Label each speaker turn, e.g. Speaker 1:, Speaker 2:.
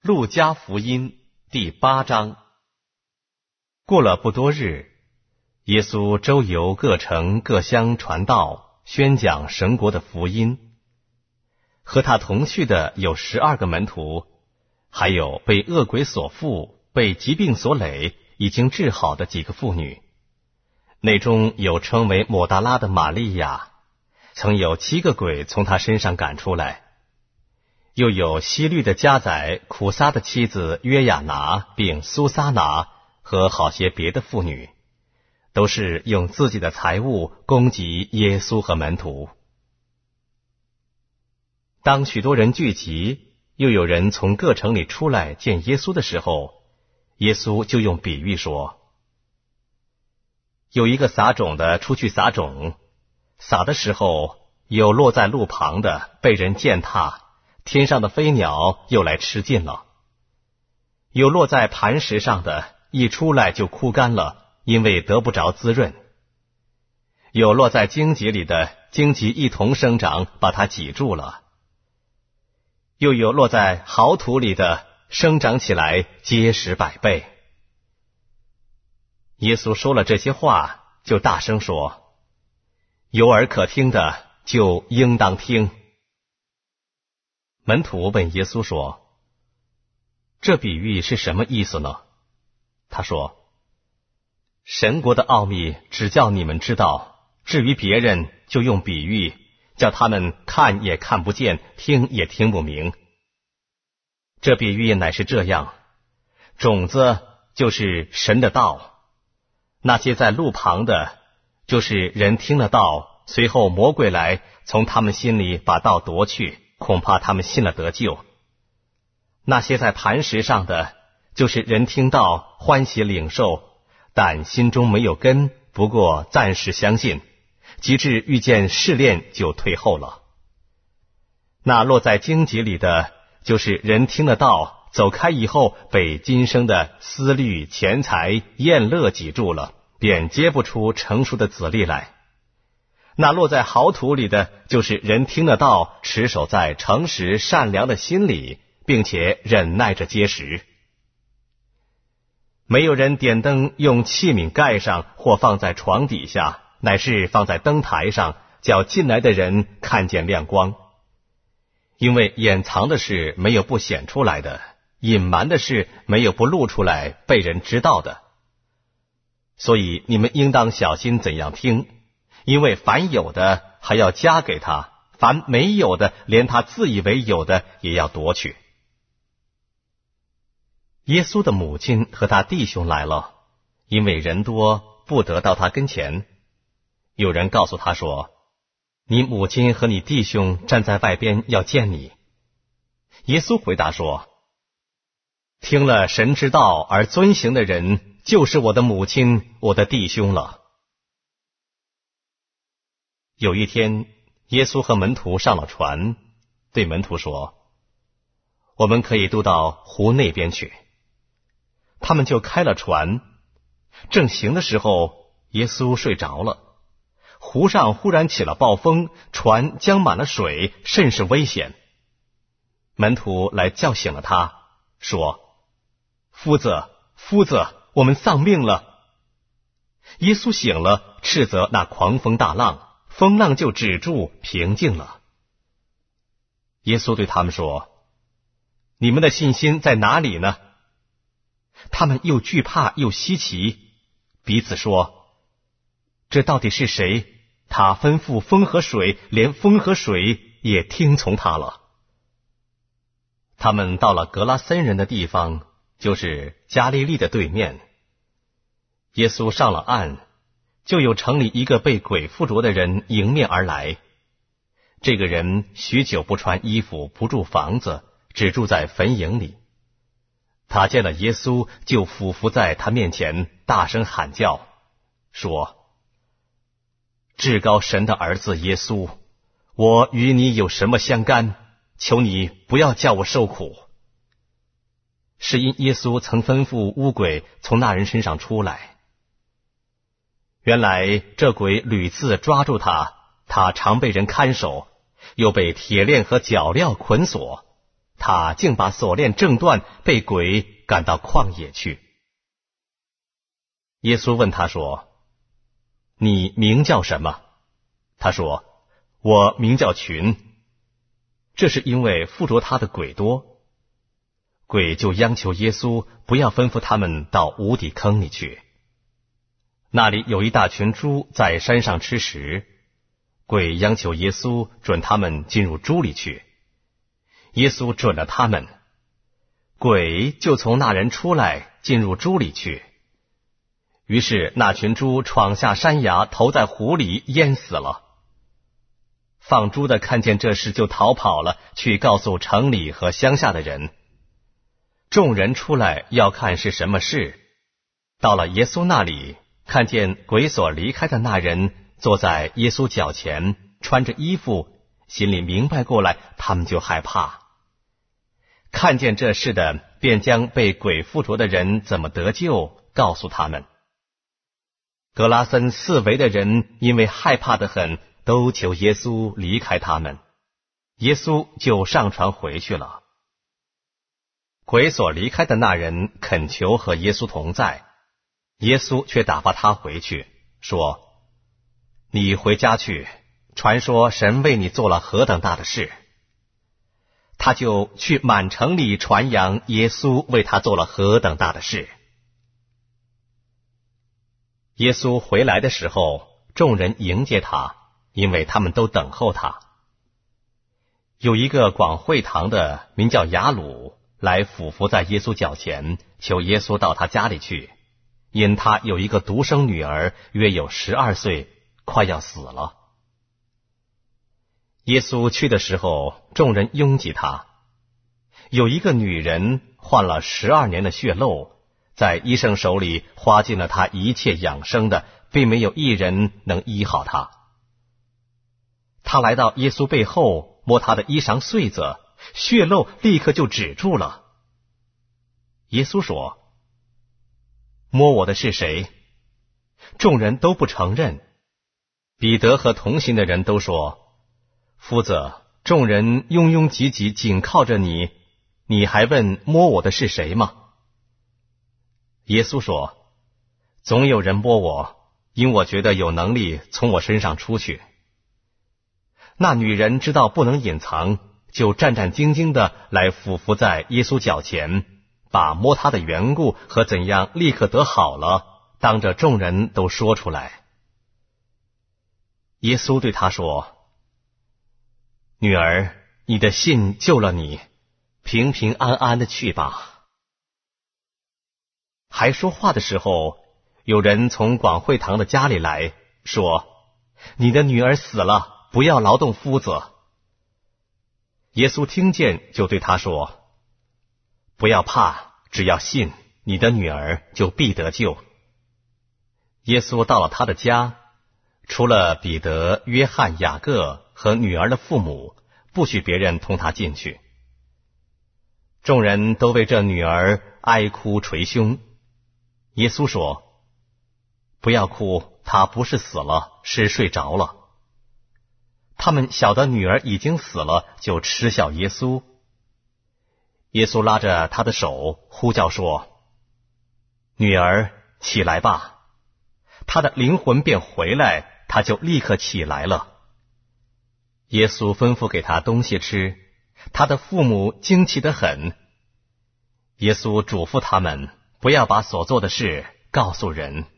Speaker 1: 路加福音第8章。过了不多日，耶稣周游各城各乡传道，宣讲神国的福音。和他同去的有12个门徒，还有被恶鬼所附、被疾病所累、已经治好的几个妇女。内中有称为抹大拉的玛利亚，曾有7个鬼从他身上赶出来。又有希律的家宰苦撒的妻子约雅拿，并苏撒拿和好些别的妇女，都是用自己的财物供给耶稣和门徒。当许多人聚集，又有人从各城里出来见耶稣的时候，耶稣就用比喻说：有一个撒种的出去撒种，撒的时候，有落在路旁的，被人践踏，天上的飞鸟又来吃尽了；有落在磐石上的，一出来就枯干了，因为得不着滋润；有落在荆棘里的，荆棘一同生长，把它挤住了；又有落在好土里的，生长起来结实100倍。耶稣说了这些话，就大声说：有耳可听的，就应当听。门徒问耶稣说：这比喻是什么意思呢？他说：神国的奥秘只叫你们知道，至于别人就用比喻，叫他们看也看不见，听也听不明。这比喻乃是这样：种子就是神的道，那些在路旁的，就是人听了道，随后魔鬼来，从他们心里把道夺去，恐怕他们信了得救。那些在磐石上的，就是人听道，欢喜领受，但心中没有根，不过暂时相信，及至遇见试炼就退后了。那落在荆棘里的，就是人听了道，走开以后，被今生的思虑、钱财、厌乐挤住了，便结不出成熟的子粒来。那落在好土里的，就是人听了道，持守在诚实善良的心里，并且忍耐着结实。没有人点灯用器皿盖上，或放在床底下，乃是放在灯台上，叫进来的人看见亮光。因为掩藏的事没有不显出来的，隐瞒的事没有不露出来被人知道的。所以你们应当小心怎样听，因为凡有的还要加给他，凡没有的，连他自以为有的也要夺去。耶稣的母亲和他弟兄来了，因为人多，不得到他跟前。有人告诉他说：你母亲和你弟兄站在外边要见你。耶稣回答说：听了神之道而遵行的人，就是我的母亲，我的弟兄了。有一天，耶稣和门徒上了船，对门徒说：我们可以渡到湖那边去。他们就开了船，正行的时候，耶稣睡着了。湖上忽然起了暴风，船将满了水，甚是危险。门徒来叫醒了他，说：夫子，夫子，我们丧命了。耶稣醒了，斥责那狂风大浪，风浪就止住，平静了。耶稣对他们说：你们的信心在哪里呢？他们又惧怕又稀奇，彼此说：这到底是谁？他吩咐风和水，连风和水也听从他了。他们到了格拉森人的地方，就是加利利的对面。耶稣上了岸，就有城里一个被鬼附着的人迎面而来。这个人许久不穿衣服，不住房子，只住在坟茔里。他见了耶稣，就俯伏在他面前，大声喊叫，说：至高神的儿子耶稣，我与你有什么相干？求你不要叫我受苦。是因耶稣曾吩咐污鬼从那人身上出来。原来这鬼屡次抓住他，他常被人看守，又被铁链和脚镣捆锁， 他竟把锁链挣断，被鬼赶到旷野去。耶稣问他说：你名叫什么？他说：我名叫群。这是因为附着他的鬼多。鬼就央求耶稣不要吩咐他们到无底坑里去。那里有一大群猪在山上吃食，鬼央求耶稣准他们进入猪里去。耶稣准了他们，鬼就从那人出来进入猪里去。于是那群猪闯下山崖，投在湖里，淹死了。放猪的看见这事就逃跑了，去告诉城里和乡下的人。众人出来要看是什么事，到了耶稣那里，看见鬼所离开的那人坐在耶稣脚前，穿着衣服，心里明白过来，他们就害怕。看见这事的，便将被鬼附着的人怎么得救告诉他们。格拉森四围的人因为害怕得很，都求耶稣离开他们。耶稣就上船回去了。鬼所离开的那人恳求和耶稣同在，耶稣却打发他回去，说：你回家去，传说神为你做了何等大的事。他就去满城里传扬耶稣为他做了何等大的事。耶稣回来的时候，众人迎接他，因为他们都等候他。有一个广会堂的名叫雅鲁，来俯伏在耶稣脚前，求耶稣到他家里去，因他有一个独生女儿，约有12岁，快要死了。耶稣去的时候，众人拥挤他。有一个女人患了12年的血漏，在医生手里花尽了他一切养生的，并没有一人能医好他。他来到耶稣背后，摸他的衣裳穗子，血漏立刻就止住了。耶稣说：摸我的是谁？众人都不承认。彼得和同行的人都说：夫子，众人拥拥挤挤紧靠着你，你还问摸我的是谁吗？耶稣说：总有人摸我，因我觉得有能力从我身上出去。那女人知道不能隐藏，就战战兢兢的来俯伏在耶稣脚前，把摸他的缘故和怎样立刻得好了，当着众人都说出来。耶稣对他说：女儿，你的信救了你，平平安安的去吧。还说话的时候，有人从广会堂的家里来说：你的女儿死了，不要劳动夫子。耶稣听见，就对他说：不要怕，只要信，你的女儿就必得救。耶稣到了他的家，除了彼得、约翰、雅各和女儿的父母，不许别人同他进去。众人都为这女儿哀哭捶胸。耶稣说：不要哭，她不是死了，是睡着了。他们晓得女儿已经死了，就嗤笑耶稣。耶稣拉着他的手，呼叫说：女儿，起来吧。她的灵魂便回来，她就立刻起来了。耶稣吩咐给她东西吃，她的父母惊奇得很。耶稣嘱咐他们不要把所做的事告诉人。